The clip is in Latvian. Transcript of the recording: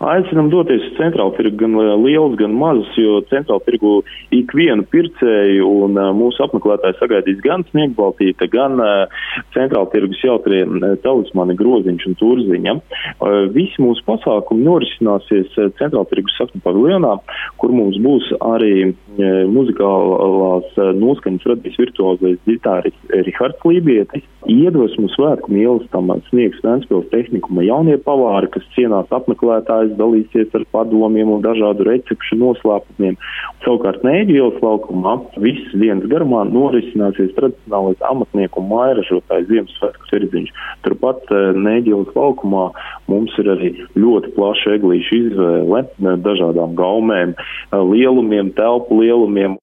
Aicinam doties uz centrālu tirgu gan lielus, gan mazus, jo centrālu tirgu ikvienu pircēju un mūsu apmeklētāji sagaidīs gan Sniegbaltīte, gan centrālu tirgus jautrie talismani Groziņš un Turziņa. Visi mūsu pasākumi norisināsies centrālu tirgus sakņu paviljonā, kur mums būs arī muzikālās noskaņas radījis virtuozais ģitārists Rihards Lībietis. Iedvesmu svētku ielas tam sniegs Ventspils tehnikuma jaunie pavāri, kas cienās apmeklētājus, dalīsies ar padomiem un dažādu recepšu noslēpumiem. Savukārt Nēģu ielas laukumā visas dienas garumā norisināsies tradicionālais amatnieku un mājražotājs Ziemassvētku tirdziņš. Turpat Nēģu ielas laukumā mums ir arī ļoti plaša eglīšu izvēle dažādām gaumēm, lielumiem, telpu lielumiem.